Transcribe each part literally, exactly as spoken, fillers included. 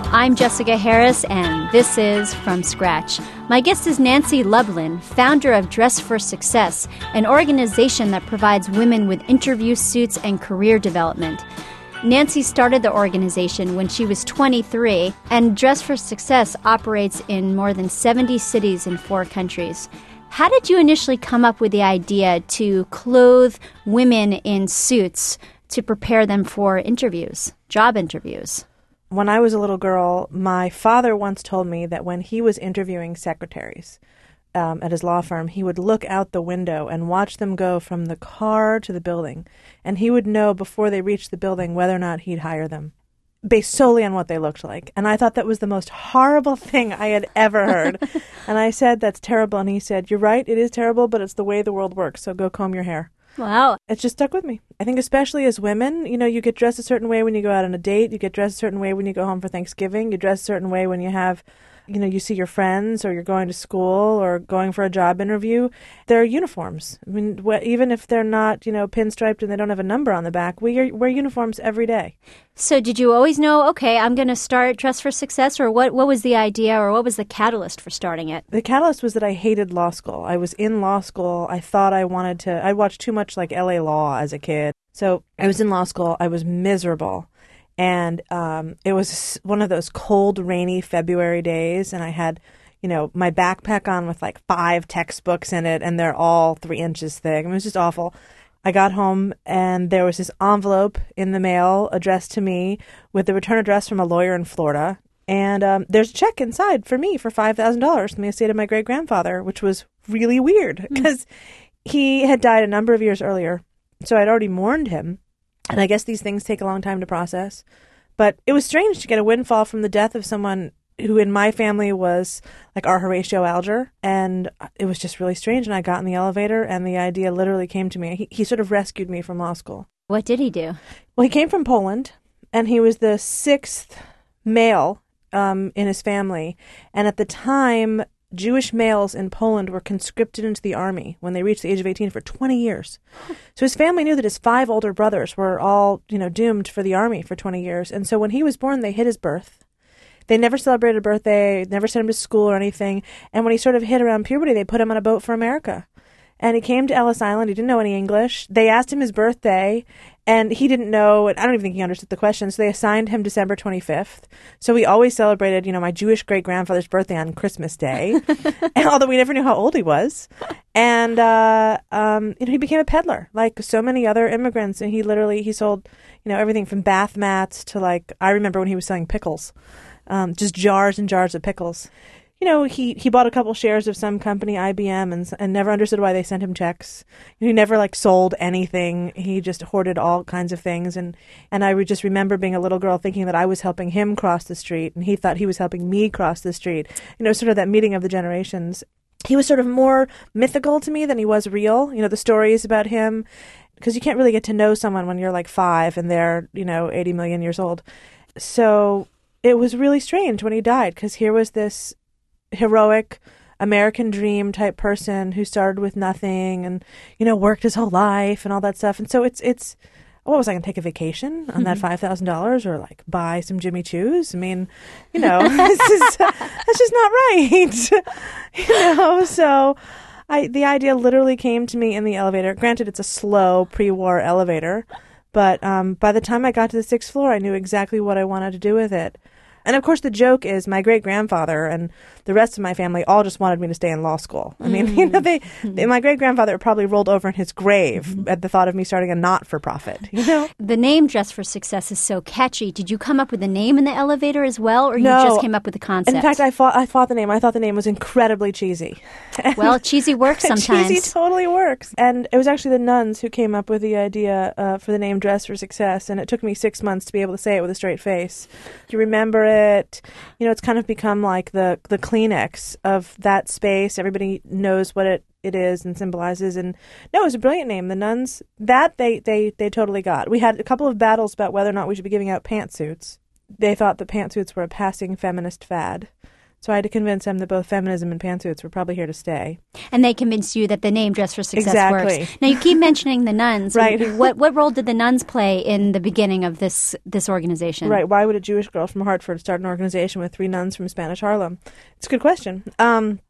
I'm Jessica Harris, and this is From Scratch. My guest is Nancy Lublin, founder of Dress for Success, an organization that provides women with interview suits and career development. Nancy started the organization when she was twenty-three, and Dress for Success operates in more than seventy cities in four countries. How did you initially come up with the idea to clothe women in suits to prepare them for interviews, job interviews? When I was a little girl, my father once told me that when he was interviewing secretaries um, at his law firm, he would look out the window and watch them go from the car to the building, and he would know before they reached the building whether or not he'd hire them, based solely on what they looked like. And I thought that was the most horrible thing I had ever heard. And I said, that's terrible. And he said, you're right, it is terrible, but it's the way the world works, so go comb your hair. Wow. It just stuck with me. I think especially as women, you know, you get dressed a certain way when you go out on a date. You get dressed a certain way when you go home for Thanksgiving. You dress a certain way when you have, you know, you see your friends or you're going to school or going for a job interview. There are uniforms. I mean, wh- even if they're not, you know, pinstriped and they don't have a number on the back, we are, wear uniforms every day. So did you always know, okay, I'm going to start Dress for Success, or what, what was the idea or what was the catalyst for starting it? The catalyst was that I hated law school. I was in law school. I thought I wanted to, I watched too much like L A Law as a kid. So I was in law school. I was miserable. And um, it was one of those cold, rainy February days, and I had, you know, my backpack on with like five textbooks in it, and they're all three inches thick. I mean, it was just awful. I got home, and there was this envelope in the mail addressed to me with the return address from a lawyer in Florida. And um, there's a check inside for me for five thousand dollars from the estate of my great-grandfather, which was really weird because mm. he had died a number of years earlier. So I'd already mourned him. And I guess these things take a long time to process. But it was strange to get a windfall from the death of someone who in my family was like our Horatio Alger. And it was just really strange. And I got in the elevator and the idea literally came to me. He, he sort of rescued me from law school. What did he do? Well, he came from Poland, and he was the sixth male um, in his family. And at the time, Jewish males in Poland were conscripted into the army when they reached the age of eighteen for twenty years. So his family knew that his five older brothers were all, you know, doomed for the army for twenty years. And so when he was born, they hid his birth. They never celebrated a birthday, never sent him to school or anything. And when he sort of hit around puberty, they put him on a boat for America. And he came to Ellis Island. He didn't know any English. They asked him his birthday, and he didn't know. I don't even think he understood the question. So they assigned him December twenty-fifth. So we always celebrated, you know, my Jewish great-grandfather's birthday on Christmas Day, and although we never knew how old he was. And, uh, um, you know, he became a peddler, like so many other immigrants. And he literally, he sold, you know, everything from bath mats to, like, I remember when he was selling pickles, um, just jars and jars of pickles. You know, he, he bought a couple shares of some company, I B M, and and never understood why they sent him checks. He never, like, sold anything. He just hoarded all kinds of things. And, and I would just remember being a little girl thinking that I was helping him cross the street, and he thought he was helping me cross the street. You know, sort of that meeting of the generations. He was sort of more mythical to me than he was real. You know, the stories about him, because you can't really get to know someone when you're, like, five and they're, you know, eighty million years old. So it was really strange when he died, because here was this heroic American dream type person who started with nothing and, you know, worked his whole life and all that stuff. And so it's, it's, what was I going to take a vacation on that five thousand dollars or like buy some Jimmy Choos? I mean, you know, this is, that's just not right. You know, so I, the idea literally came to me in the elevator. Granted, it's a slow pre-war elevator, but um, by the time I got to the sixth floor, I knew exactly what I wanted to do with it. And, of course, the joke is my great-grandfather and the rest of my family all just wanted me to stay in law school. I mean, mm. you know, they, they, my great-grandfather probably rolled over in his grave mm-hmm. at the thought of me starting a not-for-profit, you know? The name Dress for Success is so catchy. Did you come up with the name in the elevator as well, or no. you just came up with the concept? In fact, I fought, I fought the name. I thought the name was incredibly cheesy. Well, cheesy works sometimes. Cheesy totally works. And it was actually the nuns who came up with the idea uh, for the name Dress for Success, and it took me six months to be able to say it with a straight face. You remember it. You know, it's kind of become like the, the Kleenex of that space. Everybody knows what it, it is and symbolizes. And no, it was a brilliant name. The nuns, that they, they, they totally got. We had a couple of battles about whether or not we should be giving out pantsuits. They thought that pantsuits were a passing feminist fad. So I had to convince them that both feminism and pantsuits were probably here to stay. And they convinced you that the name Dress for Success exactly. works. Now, you keep mentioning the nuns. Right. What what role did the nuns play in the beginning of this this organization? Right. Why would a Jewish girl from Hartford start an organization with three nuns from Spanish Harlem? It's a good question. Um,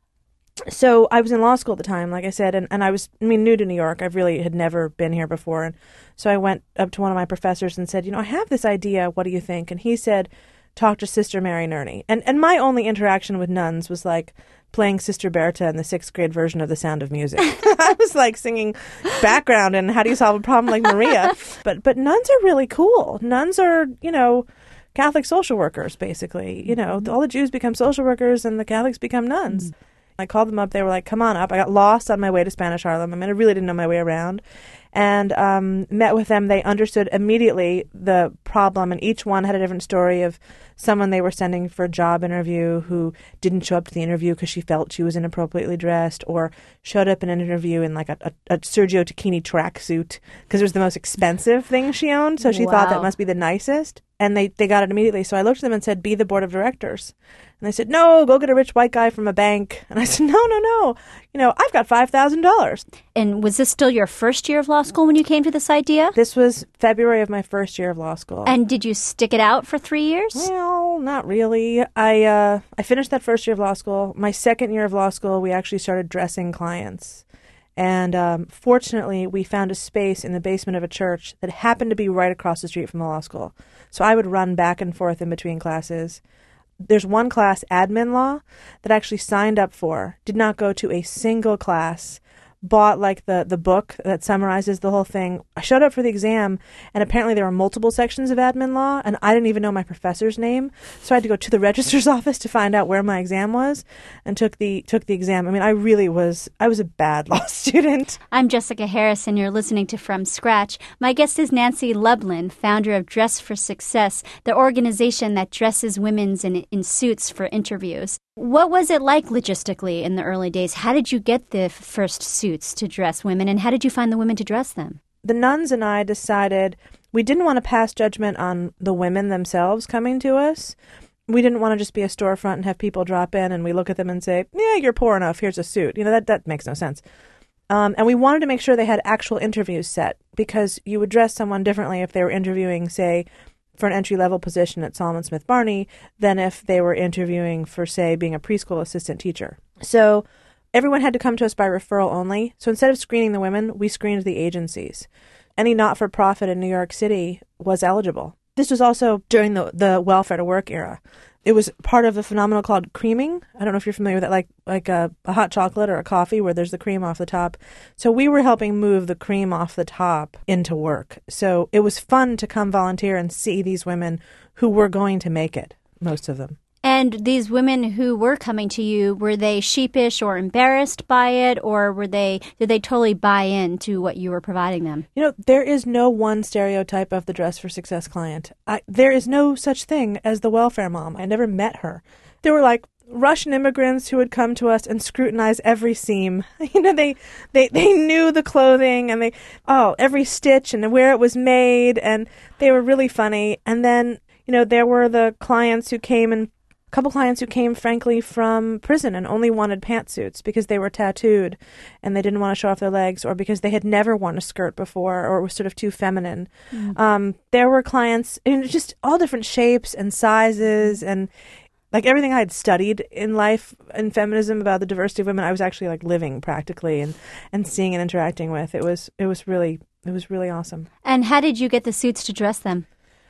so I was in law school at the time, like I said, and, and I was I mean, new to New York. I really had never been here before. And so I went up to one of my professors and said, you know, I have this idea. What do you think? And he said, talk to Sister Mary Nerney. And and my only interaction with nuns was like playing Sister Berta in the sixth grade version of The Sound of Music. I was like singing background and how do you solve a problem like Maria. But but nuns are really cool. Nuns are, you know, Catholic social workers, basically. You know, all the Jews become social workers and the Catholics become nuns. Mm-hmm. I called them up. They were like, come on up. I got lost on my way to Spanish Harlem. I mean, I really didn't know my way around. And um, met with them. They understood immediately the problem, and each one had a different story of someone they were sending for a job interview who didn't show up to the interview because she felt she was inappropriately dressed, or showed up in an interview in like a, a, a Sergio Tacchini tracksuit because it was the most expensive thing she owned, so she wow. thought that must be the nicest. And they, they got it immediately. So I looked at them and said, be the board of directors. And they said, no, go get a rich white guy from a bank. And I said, no, no, no. You know, I've got five thousand dollars. And was this still your first year of law school when you came to this idea? This was February of my first year of law school. And did you stick it out for three years? Well, not really. I uh, I finished that first year of law school. My second year of law school, we actually started dressing clients. And um, fortunately, we found a space in the basement of a church that happened to be right across the street from the law school. So I would run back and forth in between classes. There's one class, admin law, that I actually signed up for, did not go to a single class, bought like the, the book that summarizes the whole thing. I showed up for the exam, and apparently there were multiple sections of admin law, and I didn't even know my professor's name. So I had to go to the registrar's office to find out where my exam was, and took the took the exam. I mean, I really was, I was a bad law student. I'm Jessica Harris, and you're listening to From Scratch. My guest is Nancy Lublin, founder of Dress for Success, the organization that dresses women in, in suits for interviews. What was it like logistically in the early days? How did you get the first suits to dress women, and how did you find the women to dress them? The nuns and I decided we didn't want to pass judgment on the women themselves coming to us. We didn't want to just be a storefront and have people drop in and we look at them and say, yeah, you're poor enough, here's a suit. You know, that, that makes no sense. Um, and we wanted to make sure they had actual interviews set, because you would dress someone differently if they were interviewing, say, for an entry-level position at Solomon Smith Barney than if they were interviewing for, say, being a preschool assistant teacher. So everyone had to come to us by referral only. So instead of screening the women, we screened the agencies. Any not-for-profit in New York City was eligible. This was also during the, the welfare to work era. It was part of a phenomenon called creaming. I don't know if you're familiar with that, like like a, a hot chocolate or a coffee where there's the cream off the top. So we were helping move the cream off the top into work. So it was fun to come volunteer and see these women who were going to make it, most of them. And these women who were coming to you, were they sheepish or embarrassed by it, or were they did they totally buy into what you were providing them? You know, there is no one stereotype of the Dress for Success client. I, there is no such thing as the welfare mom. I never met her. There were like Russian immigrants who would come to us and scrutinize every seam. You know, they, they, they knew the clothing and they, oh, every stitch and where it was made, and they were really funny. And then, you know, there were the clients who came and A couple clients who came, frankly, from prison and only wanted pantsuits because they were tattooed and they didn't want to show off their legs, or because they had never worn a skirt before, or it was sort of too feminine. Mm. Um, there were clients in just all different shapes and sizes, and like everything I had studied in life in feminism about the diversity of women, I was actually like living practically and, and seeing and interacting with. It was it was really it was really awesome. And how did you get the suits to dress them?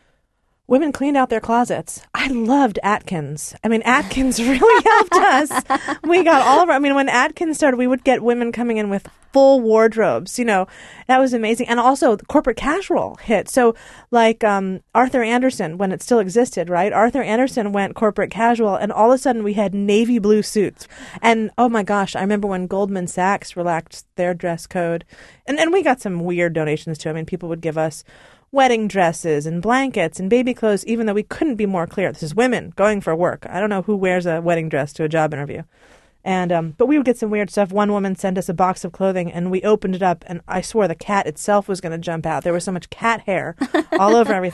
Women cleaned out their closets. I loved Atkins. I mean, Atkins really helped us. We got all of our, I mean, when Atkins started, we would get women coming in with full wardrobes. You know, that was amazing. And also corporate casual hit. So like um, Arthur Anderson, when it still existed, right? Arthur Anderson went corporate casual, and all of a sudden we had navy blue suits. And oh my gosh, I remember when Goldman Sachs relaxed their dress code. And, and we got some weird donations too. I mean, people would give us wedding dresses and blankets and baby clothes, even though we couldn't be more clear. This is women going for work. I don't know who wears a wedding dress to a job interview. And um, but we would get some weird stuff. One woman sent us a box of clothing, and we opened it up, and I swore the cat itself was going to jump out. There was so much cat hair all over everything.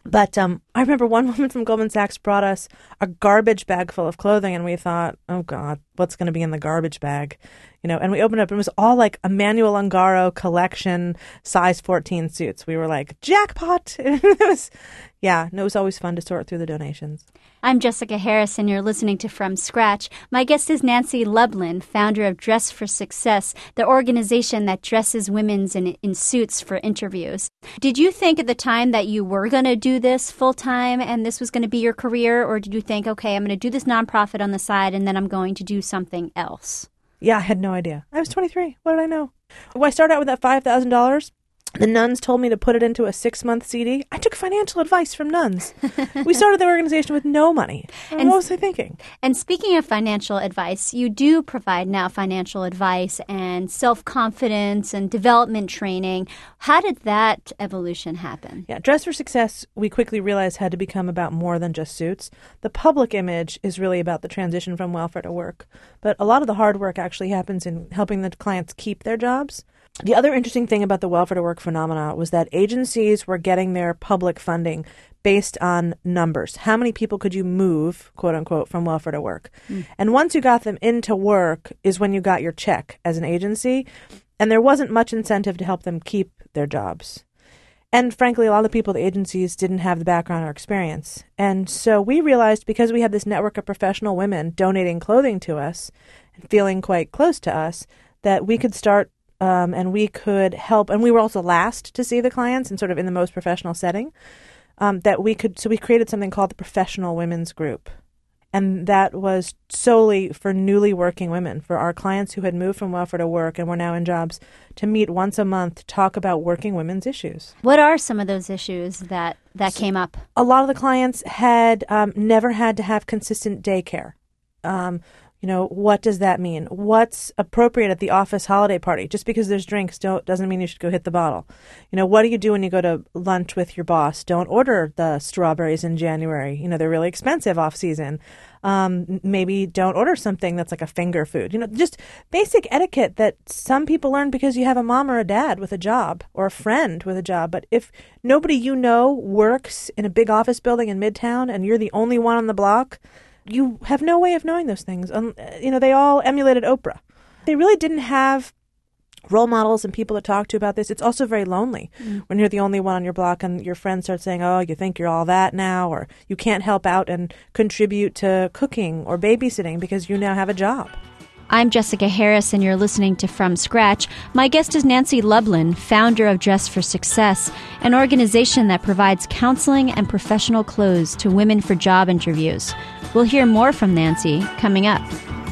But um, I remember one woman from Goldman Sachs brought us a garbage bag full of clothing, and we thought, oh, God, what's going to be in the garbage bag? You know, and we opened it up, and it was all like Emmanuel Ungaro collection size fourteen suits. We were like, jackpot! It was, yeah, and it was always fun to sort through the donations. I'm Jessica Harris, and you're listening to From Scratch. My guest is Nancy Lublin, founder of Dress for Success, the organization that dresses women in, in suits for interviews. Did you think at the time that you were going to do this full-time and this was going to be your career, or did you think, okay, I'm going to do this nonprofit on the side and then I'm going to do something else? Yeah, I had no idea. I was twenty-three. What did I know? When I started out with that five thousand dollars, the nuns told me to put it into a six-month C D. I took financial advice from nuns. We started the organization with no money. And what was I thinking? And speaking of financial advice, you do provide now financial advice and self-confidence and development training. How did that evolution happen? Yeah, Dress for Success, we quickly realized had to become about more than just suits. The public image is really about the transition from welfare to work. But a lot of the hard work actually happens in helping the clients keep their jobs. The other interesting thing about the welfare to work phenomena was that agencies were getting their public funding based on numbers. How many people could you move, quote unquote, from welfare to work? Mm. And once you got them into work is when you got your check as an agency. And there wasn't much incentive to help them keep their jobs. And frankly, a lot of the people at the agencies didn't have the background or experience. And so we realized, because we had this network of professional women donating clothing to us and feeling quite close to us, that we could start Um, and we could help, and we were also last to see the clients and sort of in the most professional setting, um, that we could, so we created something called the Professional Women's Group. And that was solely for newly working women, for our clients who had moved from welfare to work and were now in jobs, to meet once a month to talk about working women's issues. What are some of those issues that, that came up? A lot of the clients had um, never had to have consistent daycare. Um You know, what does that mean? What's appropriate at the office holiday party? Just because there's drinks don't, doesn't mean you should go hit the bottle. You know, what do you do when you go to lunch with your boss? Don't order the strawberries in January. You know, they're really expensive off season. Um, maybe don't order something that's like a finger food. You know, just basic etiquette that some people learn because you have a mom or a dad with a job or a friend with a job. But if nobody you know works in a big office building in Midtown and you're the only one on the block, you have no way of knowing those things. Um, you know, they all emulated Oprah. They really didn't have role models and people to talk to about this. It's also very lonely mm. when you're the only one on your block and your friends start saying, oh, you think you're all that now, or you can't help out and contribute to cooking or babysitting because you now have a job. I'm Jessica Harris, and you're listening to From Scratch. My guest is Nancy Lublin, founder of Dress for Success, an organization that provides counseling and professional clothes to women for job interviews. We'll hear more from Nancy coming up.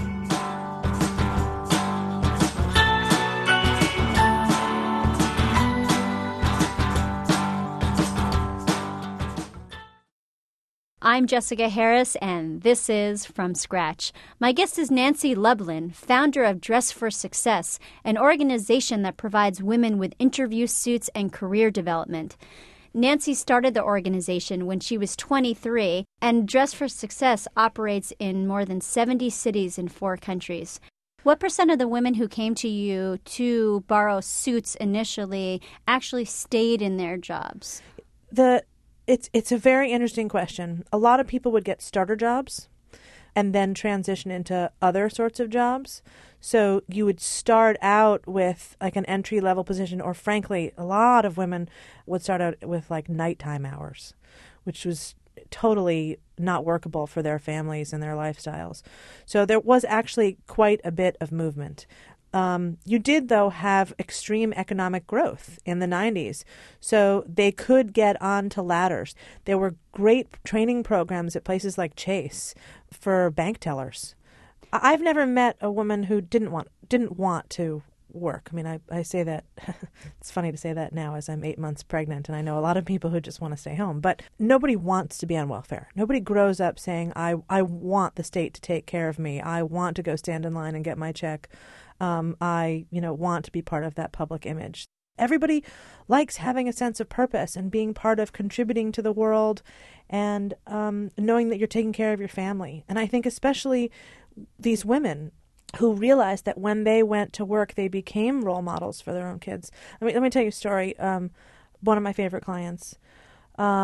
I'm Jessica Harris, and this is From Scratch. My guest is Nancy Lublin, founder of Dress for Success, an organization that provides women with interview suits and career development. Nancy started the organization when she was twenty-three, and Dress for Success operates in more than seventy cities in four countries. What percent of the women who came to you to borrow suits initially actually stayed in their jobs? The It's it's a very interesting question. A lot of people would get starter jobs and then transition into other sorts of jobs. So you would start out with like an entry-level position, or frankly, a lot of women would start out with like nighttime hours, which was totally not workable for their families and their lifestyles. So there was actually quite a bit of movement. Um, you did, though, have extreme economic growth in the nineties, so they could get onto ladders. There were great training programs at places like Chase for bank tellers. I've never met a woman who didn't want didn't want to work. I mean, I, I say that, it's funny to say that now as I'm eight months pregnant, and I know a lot of people who just want to stay home, but nobody wants to be on welfare. Nobody grows up saying, I, I want the state to take care of me. I want to go stand in line and get my check. Um, I, you know, want to be part of that public image. Everybody likes having a sense of purpose and being part of contributing to the world and um, knowing that you're taking care of your family. And I think especially these women who realized that when they went to work, they became role models for their own kids. I mean, let me tell you a story. Um, one of my favorite clients, um,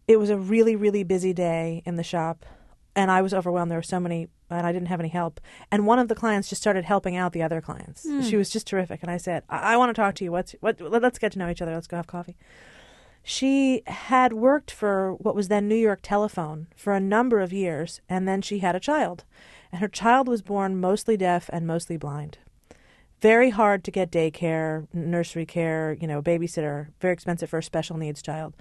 it was a really, really busy day in the shop, and I was overwhelmed. There were so many, and I didn't have any help. And one of the clients just started helping out the other clients. Mm. She was just terrific. And I said, I, I want to talk to you. What's what? Let's get to know each other. Let's go have coffee. She had worked for what was then New York Telephone for a number of years, and then she had a child. And her child was born mostly deaf and mostly blind. Very hard to get daycare, nursery care, you know, babysitter, very expensive for a special needs child.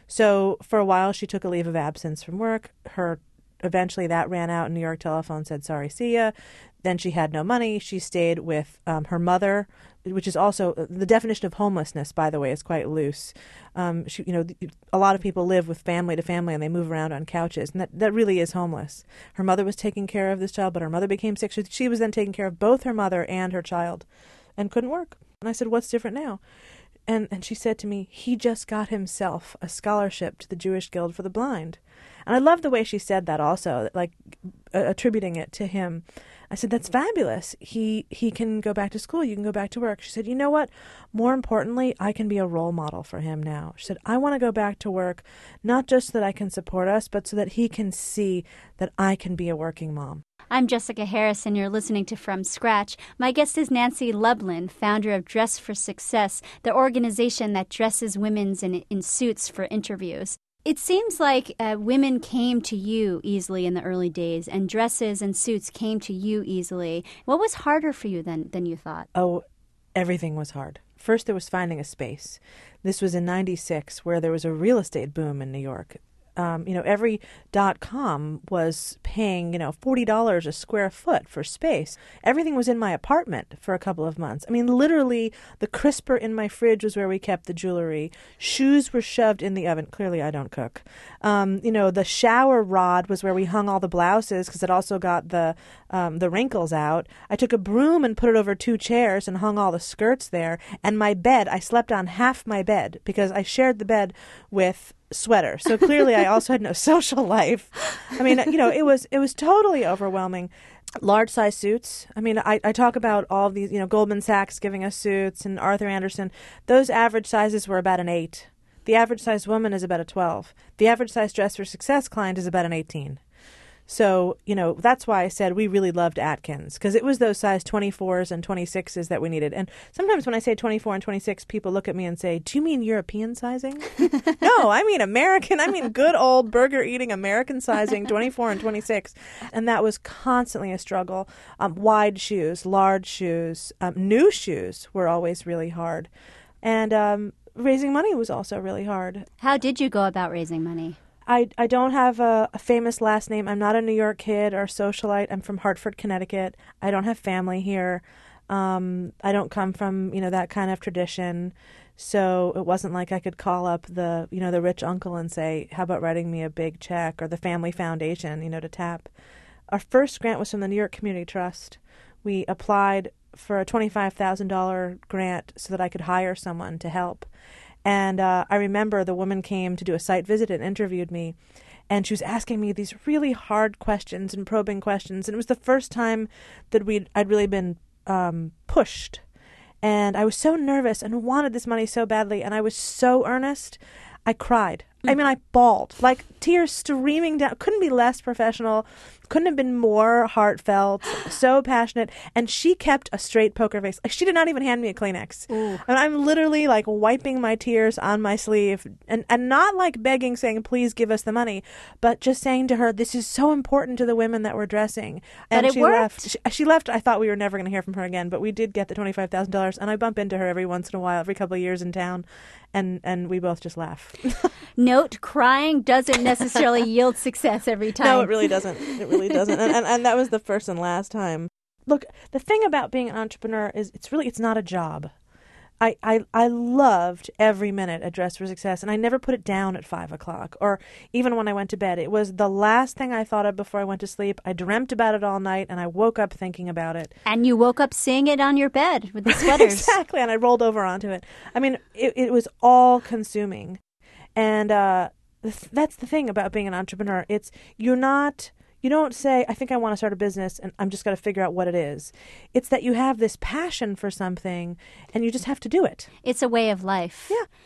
So for a while, she took a leave of absence from work. Her Eventually, that ran out. New York Telephone said, sorry, see ya. Then she had no money. She stayed with um, her mother, which is also the definition of homelessness, by the way, is quite loose. Um, she, you know, a lot of people live with family to family and they move around on couches, and that, that really is homeless. Her mother was taking care of this child, but her mother became sick. So she was then taking care of both her mother and her child and couldn't work. And I said, what's different now? And and she said to me, he just got himself a scholarship to the Jewish Guild for the Blind. And I love the way she said that also, like uh, attributing it to him. I said, that's fabulous. He he can go back to school. You can go back to work. She said, you know what? More importantly, I can be a role model for him now. She said, I want to go back to work, not just so that I can support us, but so that he can see that I can be a working mom. I'm Jessica Harris, and you're listening to From Scratch. My guest is Nancy Lublin, founder of Dress for Success, the organization that dresses women in, in suits for interviews. It seems like uh, women came to you easily in the early days, and dresses and suits came to you easily. What was harder for you than, than you thought? Oh, everything was hard. First, there was finding a space. This was in ninety-six, where there was a real estate boom in New York. Um, you know, every dot-com was paying, you know, forty dollars a square foot for space. Everything was in my apartment for a couple of months. I mean, literally, the crisper in my fridge was where we kept the jewelry. Shoes were shoved in the oven. Clearly, I don't cook. Um, you know, the shower rod was where we hung all the blouses because it also got the um, the wrinkles out. I took a broom and put it over two chairs and hung all the skirts there. And my bed, I slept on half my bed because I shared the bed with sweater. So clearly I also had no social life. I mean, you know, it was it was totally overwhelming. Large size suits. I mean, I, I talk about all of these, you know, Goldman Sachs giving us suits and Arthur Andersen. Those average sizes were about an eight. The average size woman is about a twelve. The average size Dress for Success client is about an eighteen. So, you know, that's why I said we really loved Atkins, because it was those size twenty-fours and twenty-sixes that we needed. And sometimes when I say twenty-four and twenty-six, people look at me and say, do you mean European sizing? No, I mean American. I mean good old burger-eating American sizing, twenty-four and twenty-six. And that was constantly a struggle. Um, wide shoes, large shoes, um, new shoes were always really hard. And um, raising money was also really hard. How did you go about raising money? I, I don't have a, a famous last name. I'm not a New York kid or a socialite. I'm from Hartford, Connecticut. I don't have family here. Um, I don't come from, you know, that kind of tradition. So it wasn't like I could call up the, you know, the rich uncle and say, how about writing me a big check, or the family foundation, you know, to tap. Our first grant was from the New York Community Trust. We applied for a twenty-five thousand dollars grant so that I could hire someone to help. And uh, I remember the woman came to do a site visit and interviewed me, and she was asking me these really hard questions and probing questions. And it was the first time that we'd I'd really been um, pushed. And I was so nervous and wanted this money so badly, and I was so earnest. I cried. I mean, I bawled, like tears streaming down. Couldn't be less professional. Couldn't have been more heartfelt, so passionate. And she kept a straight poker face. Like, she did not even hand me a Kleenex. Ooh. And I'm literally like wiping my tears on my sleeve, and, and not like begging, saying, please give us the money, but just saying to her, this is so important to the women that we're dressing. And but it she worked. left. She, she left. I thought we were never going to hear from her again, but we did get the twenty-five thousand dollars, and I bump into her every once in a while, every couple of years in town, and, and we both just laugh. Note, crying doesn't necessarily yield success every time. No, it really doesn't. It really doesn't. And, and and that was the first and last time. Look, the thing about being an entrepreneur is it's really, it's not a job. I, I, I loved every minute at Dress for Success, and I never put it down at five o'clock or even when I went to bed. It was the last thing I thought of before I went to sleep. I dreamt about it all night, and I woke up thinking about it. And you woke up seeing it on your bed with the sweaters. Exactly, and I rolled over onto it. I mean, it, it was all-consuming. And uh, that's the thing about being an entrepreneur. It's, you're not... You don't say, I think I want to start a business and I'm just going to figure out what it is. It's that you have this passion for something and you just have to do it. It's a way of life. Yeah.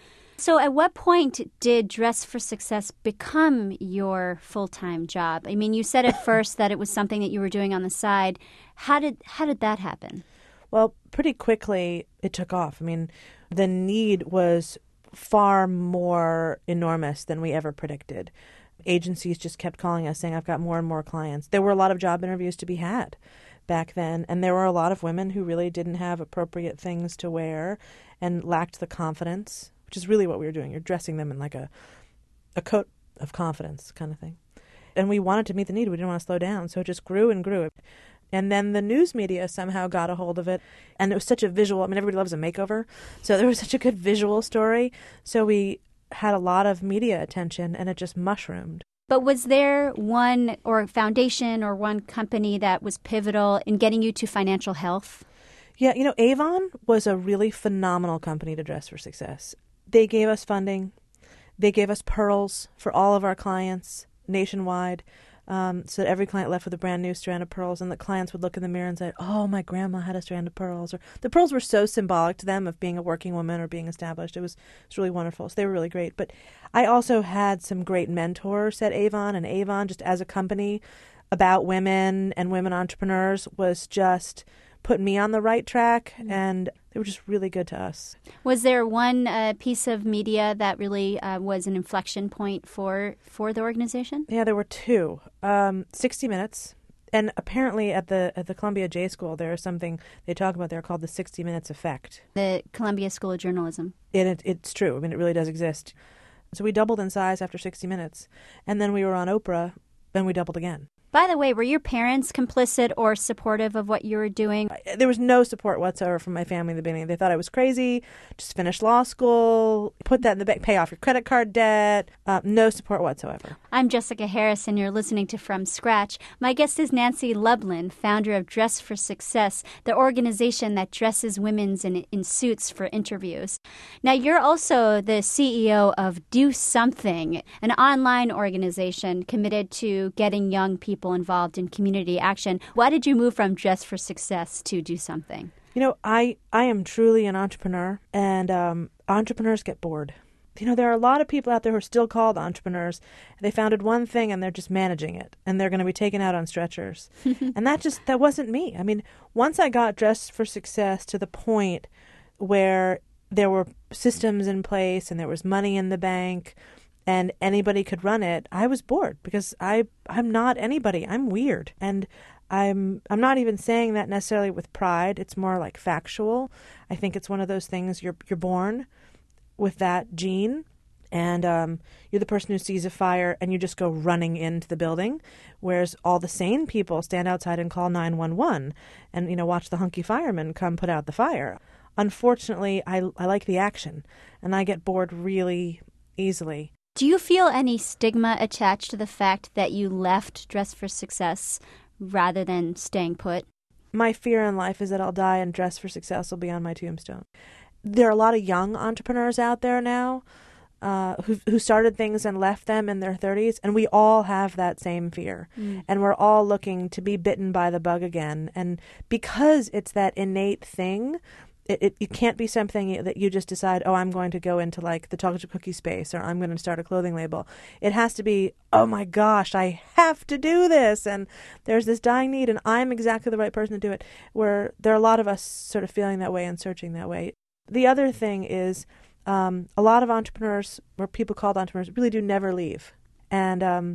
So at what point did Dress for Success become your full-time job? I mean, you said at first that it was something that you were doing on the side. How did how did that happen? Well, pretty quickly it took off. I mean, the need was far more enormous than we ever predicted. Agencies just kept calling us saying, I've got more and more clients. There were a lot of job interviews to be had back then, and there were a lot of women who really didn't have appropriate things to wear and lacked the confidence, which is really what we were doing. You're dressing them in like a a coat of confidence kind of thing. And we wanted to meet the need. We didn't want to slow down, so it just grew and grew. And then the news media somehow got a hold of it. And it was such a visual, I mean, everybody loves a makeover. So there was such a good visual story. So we had a lot of media attention, and it just mushroomed. But was there one or foundation or one company that was pivotal in getting you to financial health? Yeah, you know, Avon was a really phenomenal company to Dress for Success. They gave us funding. They gave us pearls for all of our clients nationwide. Um, so that every client left with a brand new strand of pearls, and the clients would look in the mirror and say, oh, my grandma had a strand of pearls. Or the pearls were so symbolic to them of being a working woman or being established. It was, it was really wonderful. So they were really great. But I also had some great mentors at Avon, and Avon, just as a company about women and women entrepreneurs, was just put me on the right track, and they were just really good to us. Was there one uh, piece of media that really uh, was an inflection point for for the organization? Yeah, there were two. Um, sixty minutes. And apparently at the at the Columbia J School, there is something they talk about there called the sixty minutes effect. The Columbia School of Journalism. And it, it's true. I mean, it really does exist. So we doubled in size after sixty minutes. And then we were on Oprah, then we doubled again. By the way, were your parents complicit or supportive of what you were doing? There was no support whatsoever from my family in the beginning. They thought I was crazy. Just finish law school, put that in the bank, pay off your credit card debt. Uh, no support whatsoever. I'm Jessica Harris, and you're listening to From Scratch. My guest is Nancy Lublin, founder of Dress for Success, the organization that dresses women in, in suits for interviews. Now, you're also the C E O of Do Something, an online organization committed to getting young people involved in community action. Why did you move from Dress for Success to Do Something? You know, I, I am truly an entrepreneur, and um, entrepreneurs get bored. You know, there are a lot of people out there who are still called entrepreneurs. They founded one thing and they're just managing it, and they're going to be taken out on stretchers. And that just, that wasn't me. I mean, once I got Dress for Success to the point where there were systems in place and there was money in the bank and anybody could run it, I was bored because I, I'm not anybody. I'm weird. And I'm I'm not even saying that necessarily with pride. It's more like factual. I think it's one of those things you're you're born with that gene, and um, you're the person who sees a fire and you just go running into the building, whereas all the sane people stand outside and call nine one one and, you know, watch the hunky firemen come put out the fire. Unfortunately, I, I like the action, and I get bored really easily. Do you feel any stigma attached to the fact that you left Dress for Success rather than staying put? My fear in life is that I'll die and Dress for Success will be on my tombstone. There are a lot of young entrepreneurs out there now uh, who who started things and left them in their thirties, and we all have that same fear. Mm. And we're all looking to be bitten by the bug again. And because it's that innate thing, It, it it can't be something that you just decide, oh, I'm going to go into like the chocolate chip cookie space, or I'm going to start a clothing label. It has to be, oh my gosh, I have to do this, and there's this dying need, and I'm exactly the right person to do it. Where there are a lot of us sort of feeling that way and searching that way. The other thing is um, a lot of entrepreneurs, or people called entrepreneurs, really do never leave. And um,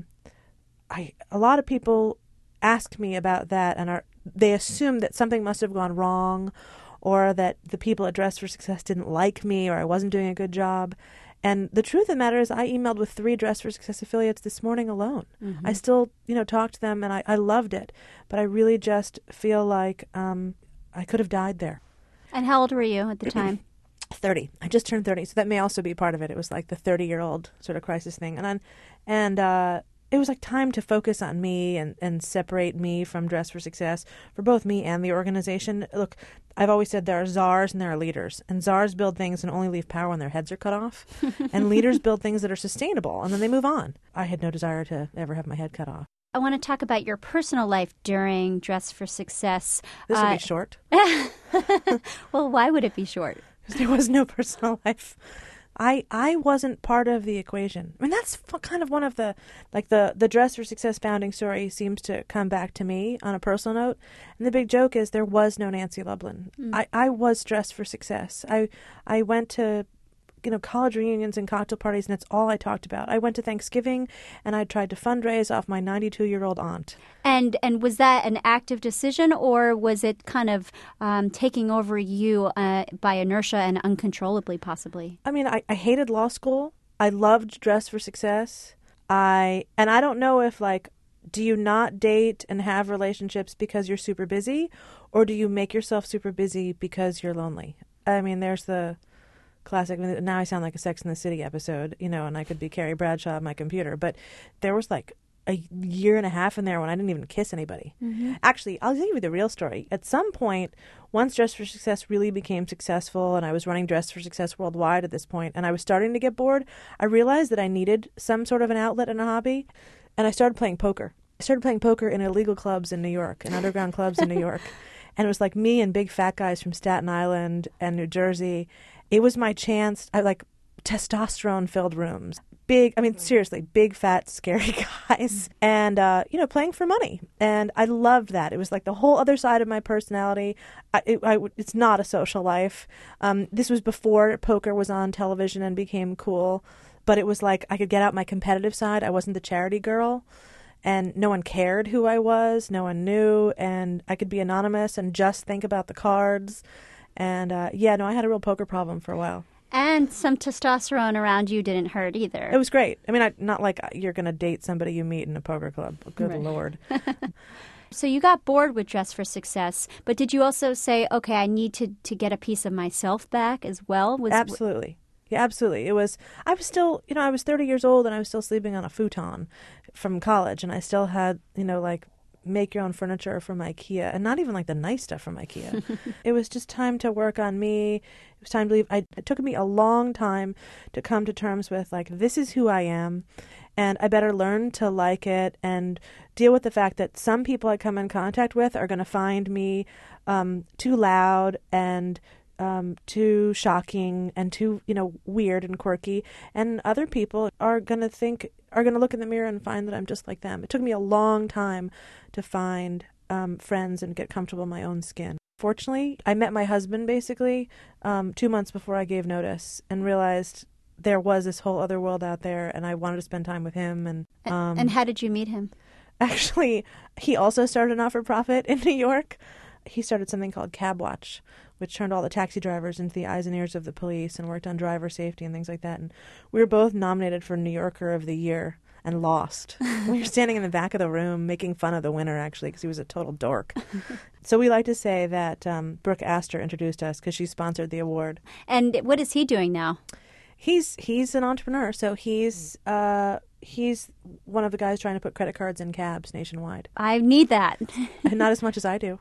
I a lot of people ask me about that, and are they assume that something must have gone wrong, or that the people at Dress for Success didn't like me, or I wasn't doing a good job. And the truth of the matter is I emailed with three Dress for Success affiliates this morning alone. Mm-hmm. I still, you know, talked to them, and I, I loved it. But I really just feel like um, I could have died there. And how old were you at the time? thirty. I just turned thirty, so that may also be part of it. It was like the thirty-year-old sort of crisis thing. And I'm, and uh, it was like time to focus on me and, and separate me from Dress for Success for both me and the organization. Look, I've always said there are czars and there are leaders. And czars build things and only leave power when their heads are cut off. And leaders build things that are sustainable, and then they move on. I had no desire to ever have my head cut off. I want to talk about your personal life during Dress for Success. This will uh, be short. Well, why would it be short? Because there was no personal life. I I wasn't part of the equation. I mean, that's f- kind of one of the, like the, the Dress for Success founding story seems to come back to me on a personal note. And the big joke is there was no Nancy Lublin. Mm. I, I was Dress for Success. I I went to, you know, college reunions and cocktail parties, and that's all I talked about. I went to Thanksgiving, and I tried to fundraise off my ninety-two-year-old aunt. And and was that an active decision, or was it kind of um, taking over you uh, by inertia and uncontrollably, possibly? I mean, I, I hated law school. I loved Dress for Success. I and I don't know if, like, do you not date and have relationships because you're super busy, or do you make yourself super busy because you're lonely? I mean, there's the classic. Now I sound like a Sex and the City episode, you know, and I could be Carrie Bradshaw on my computer. But there was like a year and a half in there when I didn't even kiss anybody. Mm-hmm. Actually, I'll give you the real story. At some point, once Dress for Success really became successful, and I was running Dress for Success worldwide at this point, and I was starting to get bored, I realized that I needed some sort of an outlet and a hobby, and I started playing poker. I started playing poker in illegal clubs in New York, in underground clubs in New York. And it was like me and big fat guys from Staten Island and New Jersey. It was my chance. I like testosterone-filled rooms. Big, I mean, seriously, big, fat, scary guys. And, uh, you know, playing for money. And I loved that. It was like the whole other side of my personality. I, it, I, it's not a social life. Um, this was before poker was on television and became cool. But it was like I could get out my competitive side. I wasn't the charity girl. And no one cared who I was. No one knew. And I could be anonymous and just think about the cards. And, uh, yeah, no, I had a real poker problem for a while. And some testosterone around you didn't hurt either. It was great. I mean, I, not like you're going to date somebody you meet in a poker club. Good right. Lord. So you got bored with Dress for Success, but did you also say, okay, I need to, to get a piece of myself back as well? Was, Absolutely. Yeah, absolutely. It was, I was still, you know, I was thirty years old and I was still sleeping on a futon from college, and I still had, you know, like make your own furniture from IKEA, and not even like the nice stuff from IKEA. It was just time to work on me. It was time to leave. I, it took me a long time to come to terms with, like, this is who I am, and I better learn to like it and deal with the fact that some people I come in contact with are going to find me um, too loud and Um, too shocking and too, you know, weird and quirky. And other people are going to think, are going to look in the mirror and find that I'm just like them. It took me a long time to find um, friends and get comfortable in my own skin. Fortunately, I met my husband basically um, two months before I gave notice and realized there was this whole other world out there, and I wanted to spend time with him. And um, and how did you meet him? Actually, he also started a not-for-profit in New York. He started something called Cab Watch, which turned all the taxi drivers into the eyes and ears of the police and worked on driver safety and things like that. And we were both nominated for New Yorker of the Year and lost. We were standing in the back of the room making fun of the winner, actually, because he was a total dork. So we like to say that um, Brooke Astor introduced us because she sponsored the award. And what is he doing now? He's he's an entrepreneur, so he's uh, he's one of the guys trying to put credit cards in cabs nationwide. I need that. And not as much as I do.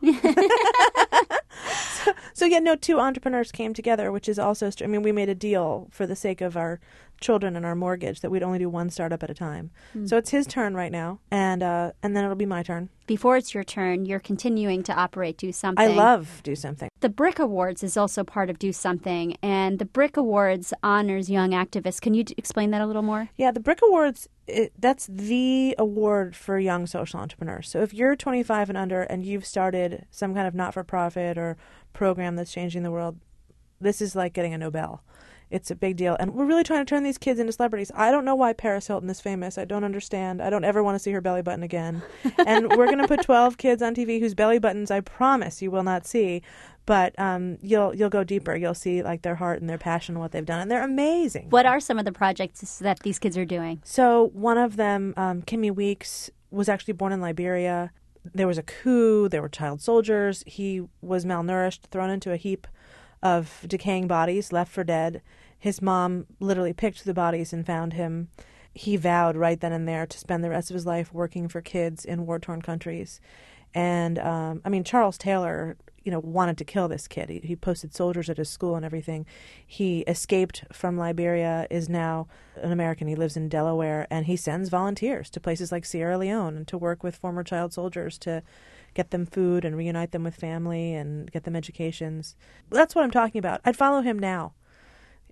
so, so yeah, no, two entrepreneurs came together, which is also, I mean, we made a deal for the sake of our children and our mortgage that we'd only do one startup at a time. Mm. So it's his turn right now, and uh, and then it'll be my turn. Before it's your turn, you're continuing to operate Do Something. I love Do Something. The Brick Awards is also part of Do Something, and the Brick Awards honors young activists. Can you d- explain that a little more? Yeah, the Brick Awards, it, that's the award for young social entrepreneurs. So if you're twenty-five and under and you've started some kind of not-for-profit or program that's changing the world, this is like getting a Nobel. It's a big deal. And we're really trying to turn these kids into celebrities. I don't know why Paris Hilton is famous. I don't understand. I don't ever want to see her belly button again. And we're going to put twelve kids on T V whose belly buttons I promise you will not see. But um, you'll you'll go deeper. You'll see like their heart and their passion and what they've done. And they're amazing. What are some of the projects that these kids are doing? So one of them, um, Kimmy Weeks, was actually born in Liberia. There was a coup. There were child soldiers. He was malnourished, thrown into a heap of decaying bodies, left for dead. His mom literally picked the bodies and found him. He vowed right then and there to spend the rest of his life working for kids in war-torn countries. And, um, I mean, Charles Taylor, you know, wanted to kill this kid. He, he posted soldiers at his school and everything. He escaped from Liberia, is now an American. He lives in Delaware, and he sends volunteers to places like Sierra Leone and to work with former child soldiers to get them food and reunite them with family and get them educations. That's what I'm talking about. I'd follow him now.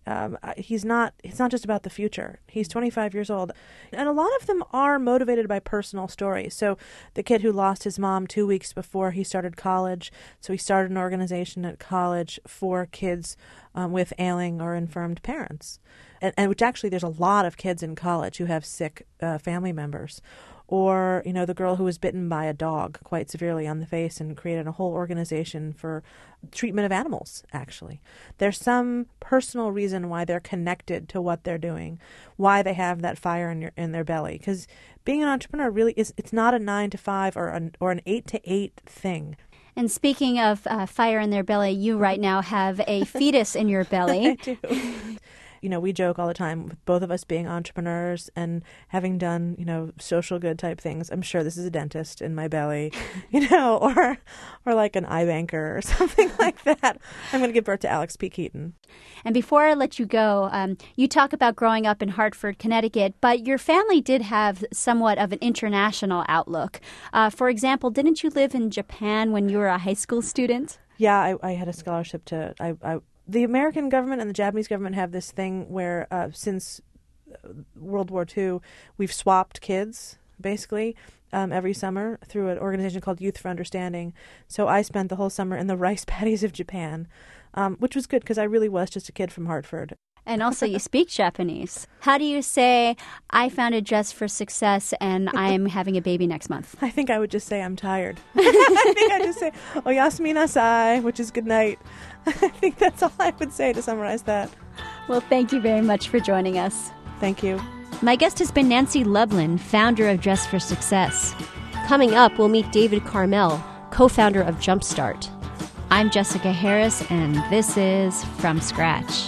Um, he's not. It's not just about the future. He's twenty-five years old, and a lot of them are motivated by personal stories. So the kid who lost his mom two weeks before he started college, so he started an organization at college for kids um, with ailing or infirmed parents, and, and which actually there's a lot of kids in college who have sick uh, family members. Or, you know, the girl who was bitten by a dog quite severely on the face and created a whole organization for treatment of animals, actually. There's some personal reason why they're connected to what they're doing, why they have that fire in, your, in their belly. Because being an entrepreneur really is, it's not a nine to five or an, or an eight to eight thing. And speaking of uh, fire in their belly, you right now have a fetus in your belly. I do. You know, we joke all the time with both of us being entrepreneurs and having done, you know, social good type things. I'm sure this is a dentist in my belly, you know, or or like an eye banker or something like that. I'm going to give birth to Alex P. Keaton. And before I let you go, um, you talk about growing up in Hartford, Connecticut, but your family did have somewhat of an international outlook. Uh, for example, didn't you live in Japan when you were a high school student? Yeah, I, I had a scholarship to... I, I The American government and the Japanese government have this thing where uh, since World War Two, we've swapped kids, basically, um, every summer through an organization called Youth for Understanding. So I spent the whole summer in the rice paddies of Japan, um, which was good because I really was just a kid from Hartford. And also you speak Japanese. How do you say, I founded Dress for Success and I'm having a baby next month? I think I would just say I'm tired. I think I'd just say, oyasumi nasai, which is good night. I think that's all I would say to summarize that. Well, thank you very much for joining us. Thank you. My guest has been Nancy Lublin, founder of Dress for Success. Coming up, we'll meet David Carmel, co-founder of Jumpstart. I'm Jessica Harris, and this is From Scratch.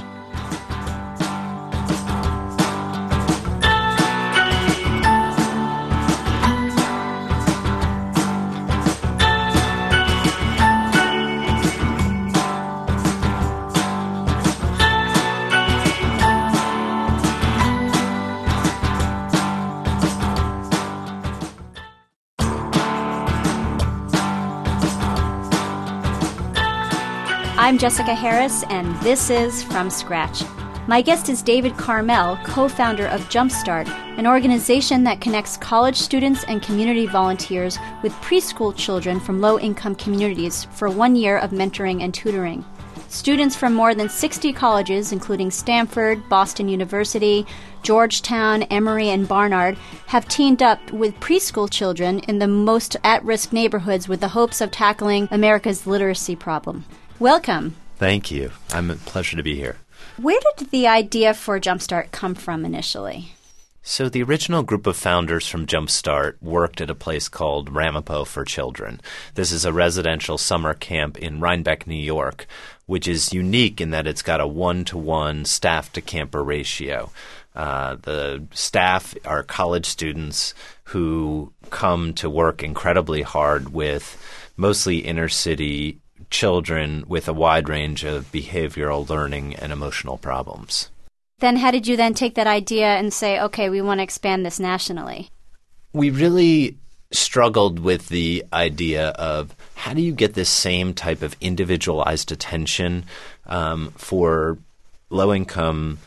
I'm Jessica Harris, and this is From Scratch. My guest is David Carmel, co-founder of Jumpstart, an organization that connects college students and community volunteers with preschool children from low-income communities for one year of mentoring and tutoring. Students from more than sixty colleges, including Stanford, Boston University, Georgetown, Emory, and Barnard, have teamed up with preschool children in the most at-risk neighborhoods with the hopes of tackling America's literacy problem. Welcome. Thank you. I'm a pleasure to be here. Where did the idea for Jumpstart come from initially? So the original group of founders from Jumpstart worked at a place called Ramapo for Children. This is a residential summer camp in Rhinebeck, New York, which is unique in that it's got a one-to-one staff-to-camper ratio. Uh, the staff are college students who come to work incredibly hard with mostly inner-city children with a wide range of behavioral, learning, and emotional problems. Then how did you then take that idea and say, okay, we want to expand this nationally? We really struggled with the idea of how do you get this same type of individualized attention um, for low-income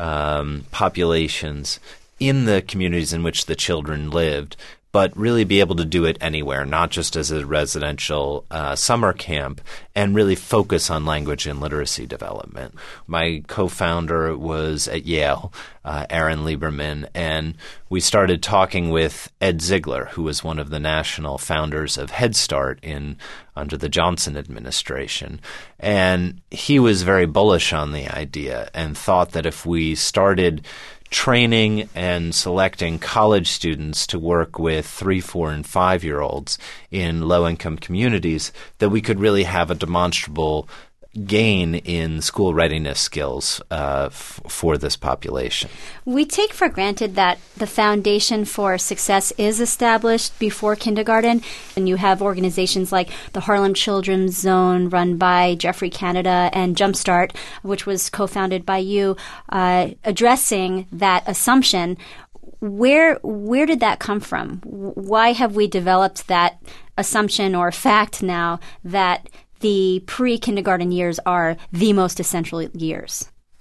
um, populations in the communities in which the children lived, but really be able to do it anywhere, not just as a residential uh, summer camp, and really focus on language and literacy development. My co-founder was at Yale, uh, Aaron Lieberman, and we started talking with Ed Ziegler, who was one of the national founders of Head Start in under the Johnson administration. And he was very bullish on the idea and thought that if we started training and selecting college students to work with three, four, and five-year-olds in low-income communities, that we could really have a demonstrable gain in school readiness skills uh, f- for this population. We take for granted that the foundation for success is established before kindergarten, and you have organizations like the Harlem Children's Zone run by Jeffrey Canada and Jumpstart, which was co-founded by you, uh, addressing that assumption. Where where did that come from? Why have we developed that assumption or fact now that the pre-kindergarten years are the most essential years?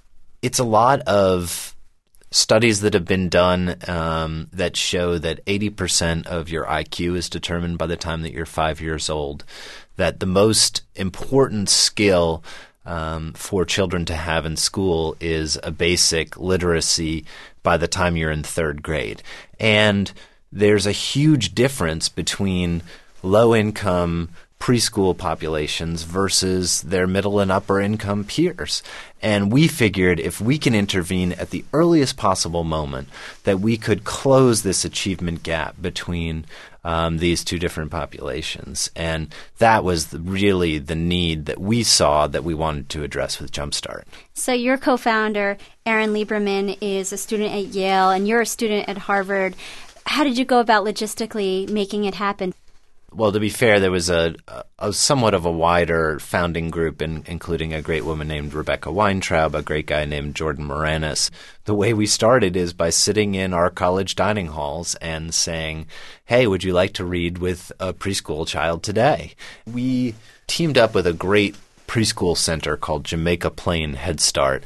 it's a lot of studies that have been done um, that show that eighty percent of your I Q is determined by the time that you're five years old, that the most important skill um, for children to have in school is a basic literacy by the time you're in third grade. And there's a huge difference between low-income preschool populations versus their middle and upper income peers. And we figured if we can intervene at the earliest possible moment, that we could close this achievement gap between um, these two different populations. And that was the, really the need that we saw that we wanted to address with Jumpstart. So your co-founder, Aaron Lieberman, is a student at Yale, and you're a student at Harvard. How did you go about logistically making it happen? Well, to be fair, there was a, a somewhat of a wider founding group, in, including a great woman named Rebecca Weintraub, a great guy named Jordan Moranis. The way we started is by sitting in our college dining halls and saying, hey, would you like to read with a preschool child today? We teamed up with a great preschool center called Jamaica Plain Head Start.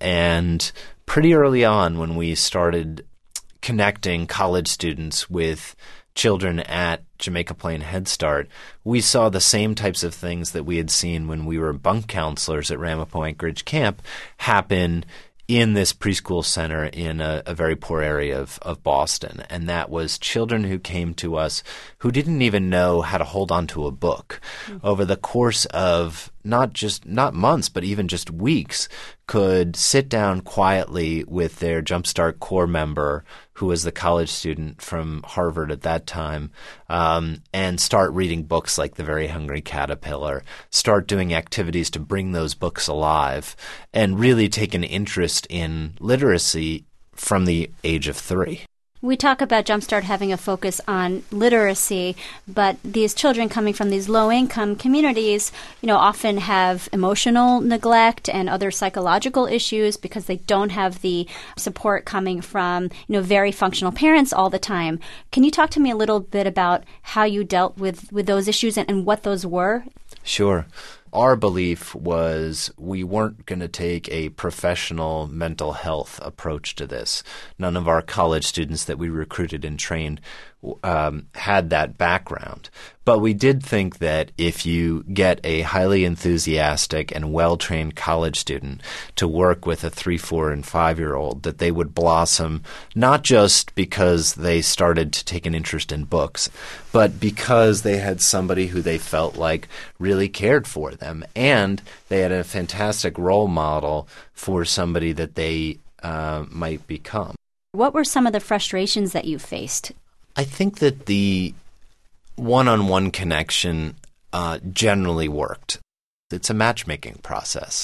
And pretty early on, when we started connecting college students with children at Jamaica Plain Head Start, we saw the same types of things that we had seen when we were bunk counselors at Ramapo Anchorage Camp happen in this preschool center in a, a very poor area of, of Boston. And that was children who came to us who didn't even know how to hold on to a book. Mm-hmm. Over the course of not just not months, but even just weeks, could sit down quietly with their Jumpstart core member, who was the college student from Harvard at that time, um, and start reading books like The Very Hungry Caterpillar, start doing activities to bring those books alive, and really take an interest in literacy from the age of three. We talk about Jumpstart having a focus on literacy, but these children coming from these low-income communities, you know, often have emotional neglect and other psychological issues because they don't have the support coming from, you know, very functional parents all the time. Can you talk to me a little bit about how you dealt with, with those issues and, and what those were? Sure. Our belief was we weren't going to take a professional mental health approach to this. None of our college students that we recruited and trained um, had that background. But we did think that if you get a highly enthusiastic and well-trained college student to work with a three, four, and five-year-old, that they would blossom not just because they started to take an interest in books, but because they had somebody who they felt like really cared for them, and they had a fantastic role model for somebody that they uh, might become. What were some of the frustrations that you faced? I think that the one-on-one connection uh, generally worked. It's a matchmaking process.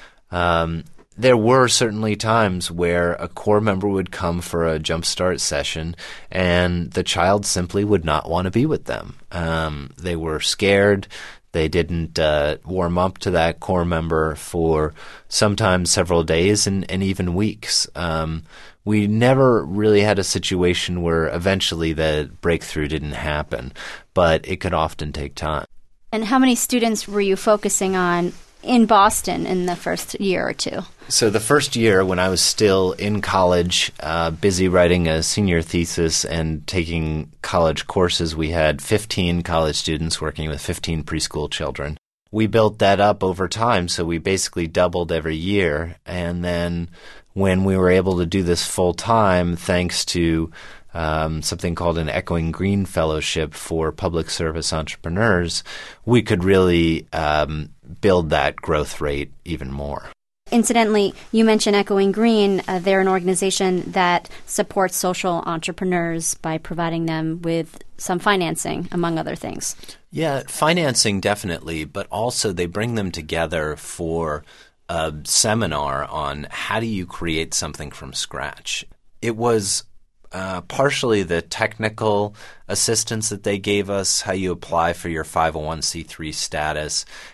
Um, there were certainly times where a core member would come for a Jumpstart session and the child simply would not want to be with them. Um, they were scared. They didn't uh, warm up to that core member for sometimes several days and, and even weeks. Um, we never really had a situation where eventually the breakthrough didn't happen, but it could often take time. And how many students were you focusing on in Boston in the first year or two? So the first year, when I was still in college, uh, busy writing a senior thesis and taking college courses, we had fifteen college students working with fifteen preschool children. We built that up over time, so we basically doubled every year. And then when we were able to do this full time, thanks to um, something called an Echoing Green Fellowship for public service entrepreneurs, we could really um, build that growth rate even more. Incidentally, you mentioned Echoing Green. Uh, they're an organization that supports social entrepreneurs by providing them with some financing, among other things. Yeah, financing definitely, but also they bring them together for a seminar on how do you create something from scratch. It was uh, partially the technical assistance that they gave us, how you apply for your five oh one c three status,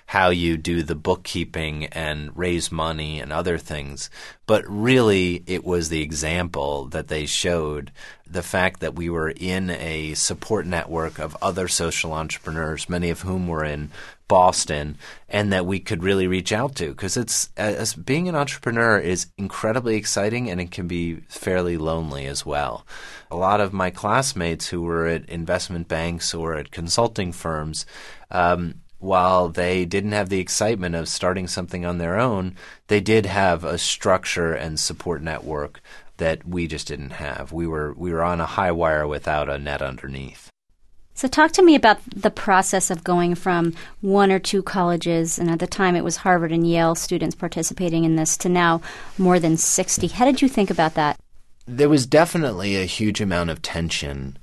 how you do the bookkeeping and raise money and other things. But really, it was the example that they showed, the fact that we were in a support network of other social entrepreneurs, many of whom were in Boston, and that we could really reach out to, because it's as being an entrepreneur is incredibly exciting, and it can be fairly lonely as well. A lot of my classmates who were at investment banks or at consulting firms, um, while they didn't have the excitement of starting something on their own, they did have a structure and support network that we just didn't have. We were we were on a high wire without a net underneath. So talk to me about the process of going from one or two colleges, and at the time it was Harvard and Yale students participating in this, to now more than sixty. How did you think about that? There was definitely a huge amount of tension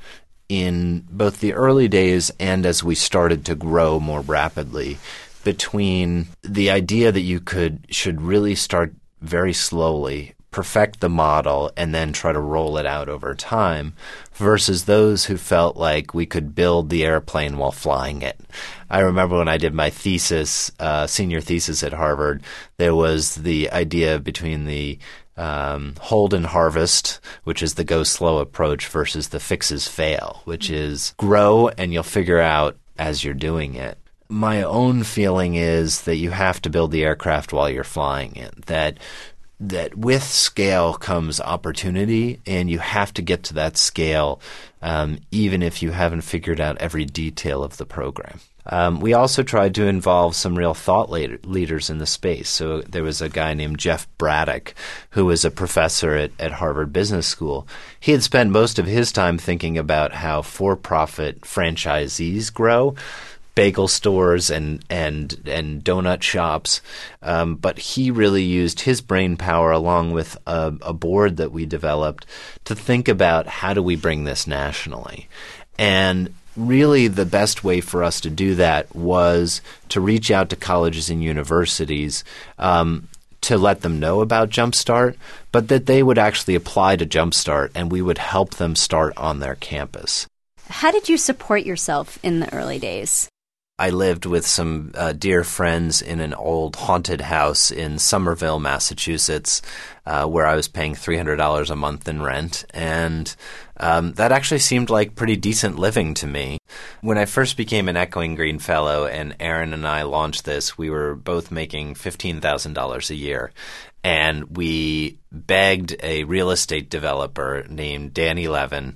in both the early days and as we started to grow more rapidly between the idea that you could should really start very slowly, perfect the model, and then try to roll it out over time, versus those who felt like we could build the airplane while flying it. I remember when I did my thesis, uh, senior thesis at Harvard, there was the idea between the um, hold and harvest, which is the go slow approach, versus the fixes fail, which is grow and you'll figure out as you're doing it. My own feeling is that you have to build the aircraft while you're flying it, that that with scale comes opportunity, and you have to get to that scale um, even if you haven't figured out every detail of the program. Um, we also tried to involve some real thought leader, leaders in the space. So there was a guy named Jeff Braddock, who was a professor at, at Harvard Business School. He had spent most of his time thinking about how for-profit franchisees grow, bagel stores and and and donut shops, um, but he really used his brain power along with a, a board that we developed to think about how do we bring this nationally. And really the best way for us to do that was to reach out to colleges and universities um, to let them know about Jumpstart, but that they would actually apply to Jumpstart and we would help them start on their campus. How did you support yourself in the early days? I lived with some uh, dear friends in an old haunted house in Somerville, Massachusetts, uh, where I was paying three hundred dollars a month in rent, and um, that actually seemed like pretty decent living to me. When I first became an Echoing Green Fellow and Aaron and I launched this, we were both making fifteen thousand dollars a year, and we begged a real estate developer named Danny Levin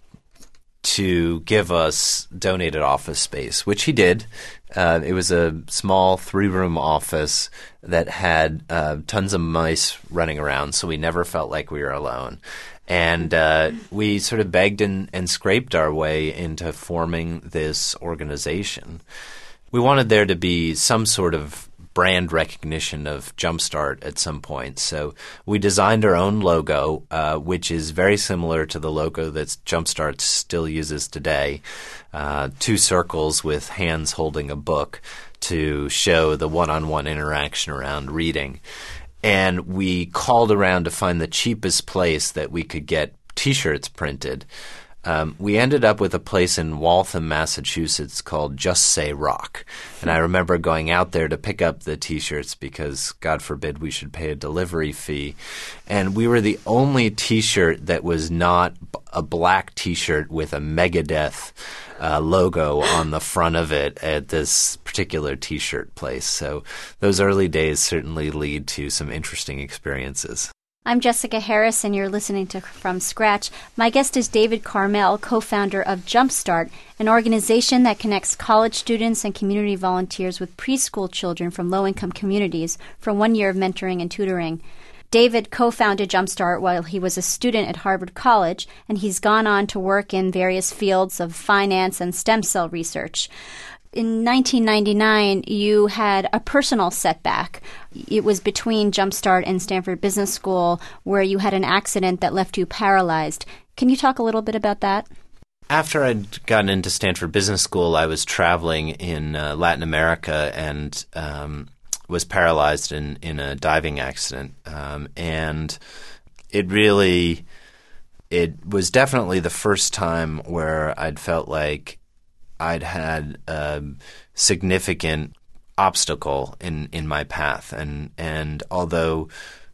to give us donated office space, which he did. Uh, it was a small three-room office that had uh, tons of mice running around, so we never felt like we were alone. And uh, we sort of begged and, and scraped our way into forming this organization. We wanted there to be some sort of brand recognition of Jumpstart at some point. So we designed our own logo, uh, which is very similar to the logo that Jumpstart still uses today. Uh, two circles with hands holding a book to show the one-on-one interaction around reading. And we called around to find the cheapest place that we could get T-shirts printed. Um, we ended up with a place in Waltham, Massachusetts called Just Say Rock. And I remember going out there to pick up the T-shirts because, God forbid, we should pay a delivery fee. And we were the only T-shirt that was not a black T-shirt with a Megadeth uh, logo on the front of it at this particular T-shirt place. So those early days certainly lead to some interesting experiences. I'm Jessica Harris, and you're listening to From Scratch. My guest is David Carmel, co-founder of Jumpstart, an organization that connects college students and community volunteers with preschool children from low-income communities for one year of mentoring and tutoring. David co-founded Jumpstart while he was a student at Harvard College, and he's gone on to work in various fields of finance and stem cell research. In nineteen ninety-nine, you had a personal setback. It was between Jumpstart and Stanford Business School, where you had an accident that left you paralyzed. Can you talk a little bit about that? After I'd gotten into Stanford Business School, I was traveling in uh, Latin America and um, was paralyzed in, in a diving accident. Um, and it really, it was definitely the first time where I'd felt like I'd had a significant obstacle in, in my path. And, and although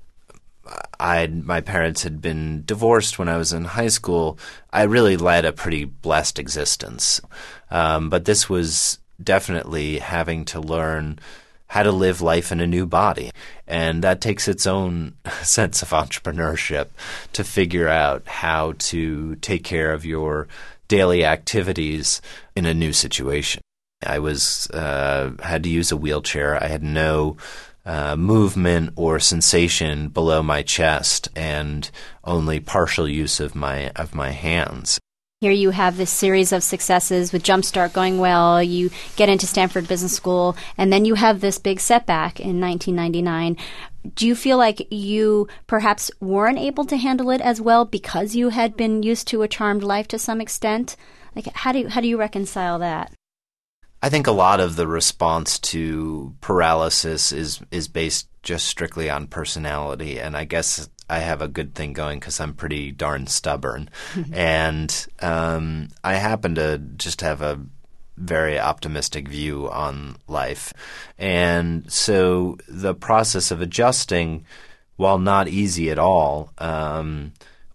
I my parents had been divorced when I was in high school, I really led a pretty blessed existence. Um, but this was definitely having to learn how to live life in a new body. And that takes its own sense of entrepreneurship to figure out how to take care of your daily activities in a new situation. I was uh, had to use a wheelchair. I had no uh, movement or sensation below my chest, and only partial use of my of my hands. Here you have this series of successes with Jumpstart going well. You get into Stanford Business School, and then you have this big setback in nineteen ninety-nine. Do you feel like you perhaps weren't able to handle it as well because you had been used to a charmed life to some extent? Like, how do you, how do you reconcile that? I think a lot of the response to paralysis is is based just strictly on personality, and I guess I have a good thing going because I'm pretty darn stubborn, and um, I happen to just have a very optimistic view on life, and so the process of adjusting, while not easy at all, um,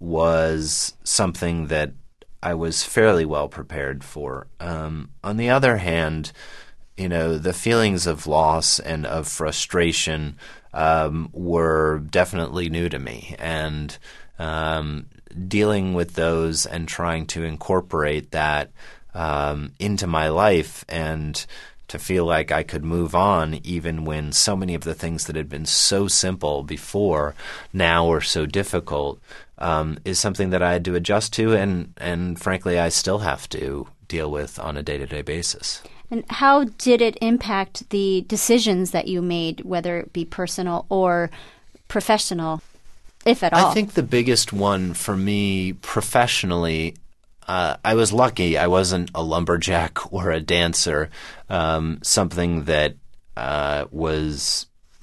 was something that I was fairly well prepared for. Um, on the other hand, you know, the feelings of loss and of frustration um, were definitely new to me, and um, dealing with those and trying to incorporate that um, into my life and to feel like I could move on even when so many of the things that had been so simple before now were so difficult um, is something that I had to adjust to, and, and frankly I still have to deal with on a day-to-day basis. And how did it impact the decisions that you made, whether it be personal or professional, if at all? I think the biggest one for me professionally, uh, I was lucky. I wasn't a lumberjack or a dancer, um, something that uh, was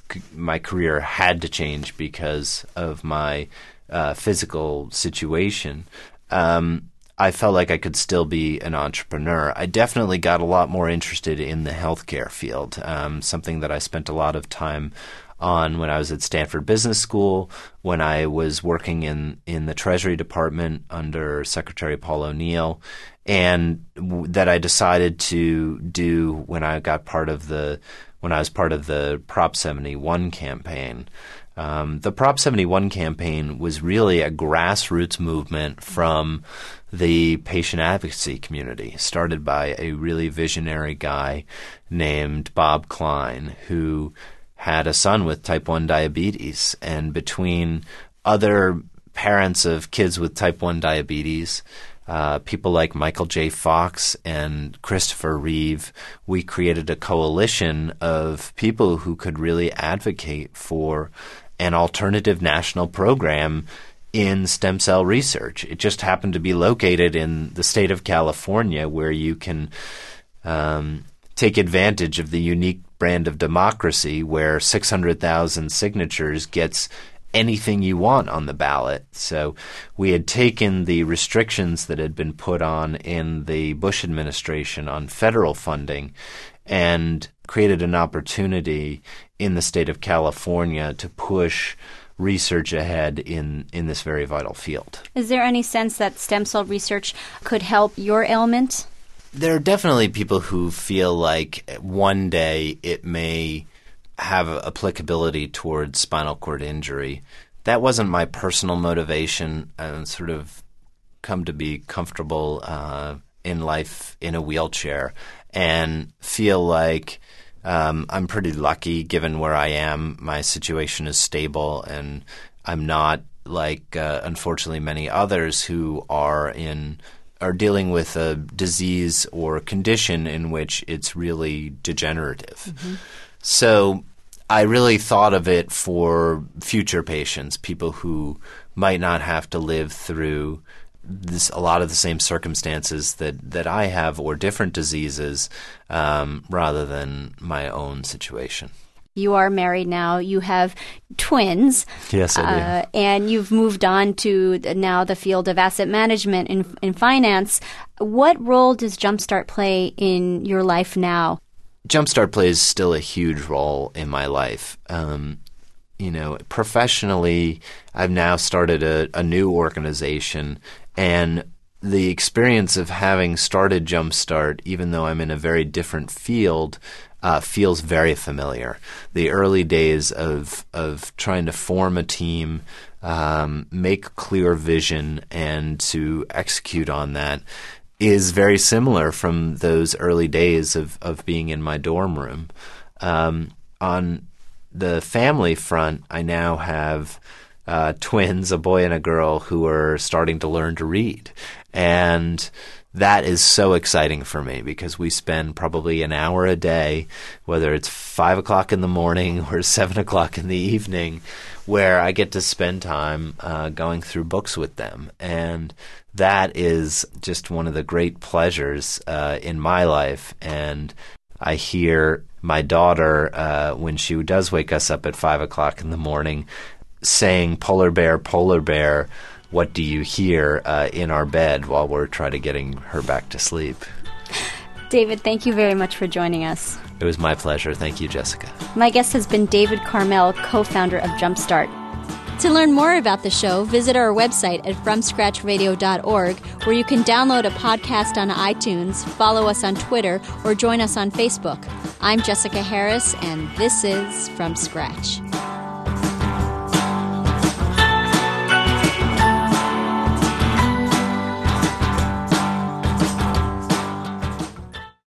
my career had to change because of my uh, physical situation. Um I felt like I could still be an entrepreneur. I definitely got a lot more interested in the healthcare field, um, something that I spent a lot of time on when I was at Stanford Business School, when I was working in, in the Treasury Department under Secretary Paul O'Neill, and w- that I decided to do when I got part of the when I was part of the Prop seventy-one campaign. Um, the Prop seventy-one campaign was really a grassroots movement from the patient advocacy community, started by a really visionary guy named Bob Klein, who had a son with type one diabetes. And between other parents of kids with type one diabetes, uh, people like Michael J. Fox and Christopher Reeve, we created a coalition of people who could really advocate for an alternative national program in stem cell research. It just happened to be located in the state of California, where you can um, take advantage of the unique brand of democracy where six hundred thousand signatures gets anything you want on the ballot. So we had taken the restrictions that had been put on in the Bush administration on federal funding and created an opportunity in the state of California to push research ahead in, in this very vital field. Is there any sense that stem cell research could help your ailment? There are definitely people who feel like one day it may have applicability towards spinal cord injury. That wasn't my personal motivation. I sort of come to be comfortable uh, in life in a wheelchair and feel like Um, I'm pretty lucky given where I am. My situation is stable, and I'm not like, uh, unfortunately, many others who are in are dealing with a disease or condition in which it's really degenerative. Mm-hmm. So I really thought of it for future patients, people who might not have to live through This, a lot of the same circumstances that, that I have, or different diseases, um, rather than my own situation. You are married now. You have twins. Yes, I do. Uh, and you've moved on to the, now the field of asset management and, and finance. What role does Jumpstart play in your life now? Jumpstart plays still a huge role in my life. Um, you know, professionally, I've now started a, a new organization, and the experience of having started Jumpstart, even though I'm in a very different field, uh, feels very familiar. The early days of of trying to form a team, um, make clear vision, and to execute on that is very similar from those early days of, of being in my dorm room. Um, on the family front, I now have uh, twins, a boy and a girl, who are starting to learn to read. And that is so exciting for me because we spend probably an hour a day, whether it's five o'clock in the morning or seven o'clock in the evening, where I get to spend time uh, going through books with them. And that is just one of the great pleasures uh, in my life. And I hear my daughter, uh, when she does wake us up at five o'clock in the morning, saying, "Polar bear, polar bear, what do you hear?" uh, in our bed while we're trying to getting her back to sleep. David, thank you very much for joining us. It was my pleasure. Thank you, Jessica. My guest has been David Carmel, co-founder of Jumpstart. To learn more about the show, visit our website at from scratch radio dot org, where you can download a podcast on iTunes, follow us on Twitter, or join us on Facebook. I'm Jessica Harris, and this is From Scratch.